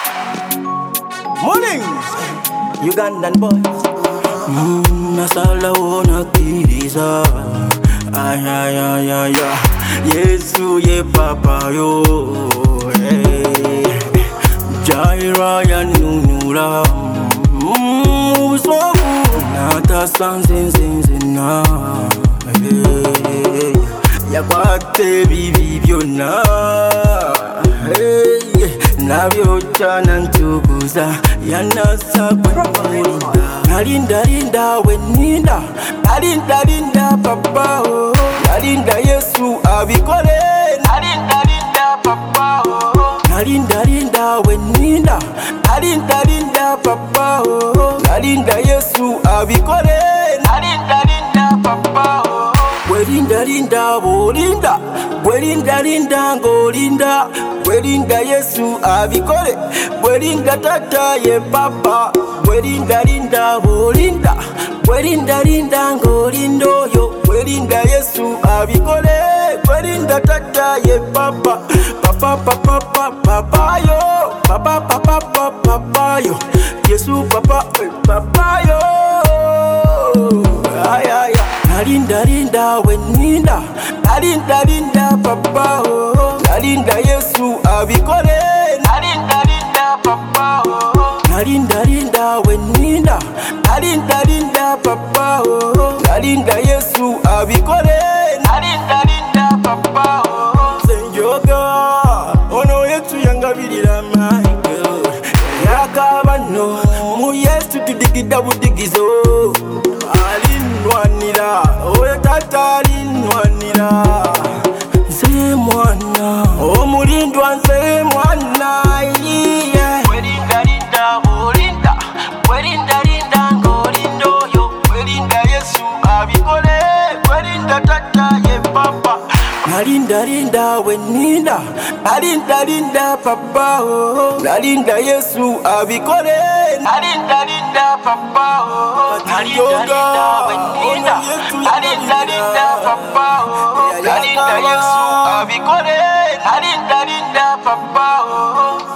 Mornings, Ugandan boys. Masala wona kiriza. Ay ay ay ay ay. Yesu ye papa yo. Hey. Jaira ya nunura. Usobu nata sanzinzinzina. Hey. Yakwate bibi byonna. Hey. Nabyo chana ntukuza yanasa kwemulinda nalinda weninda nalinda papa oh nalinda Yesu abikole nalinda papa oh nalinda weninda nalinda papa oh nalinda Yesu abikole nalinda papa oh Linda bolinda Linda ngolinda Linda Yesu abikole Linda tata ye papa Linda bolinda Linda ngolindo yo Linda Yesu abikole Linda tata ye papa Papa yo Papa yo Yesu papa yo ay ay Nalinda weninda Nalinda papa oh Nalinda Yesu abikole Nalinda papa oh Nalinda weninda Nalinda papa oh Nalinda Yesu abikole Nalinda papa oh Senjoga ono yetu yangabirira my girl yakabano mu yesu tudigida budigizo alinwanira oyo tata alinwanira nze mwana omulindwa nze mwana Linda ngolindo yo Linda Yesu abikole Linda tata ye papa Nalinda weninda Nalinda papa oh Nalinda Yesu abikole Nalinda papa oh Nalinda weninda Nalinda papa oh Nalinda Yesu abikole Nalinda papa oh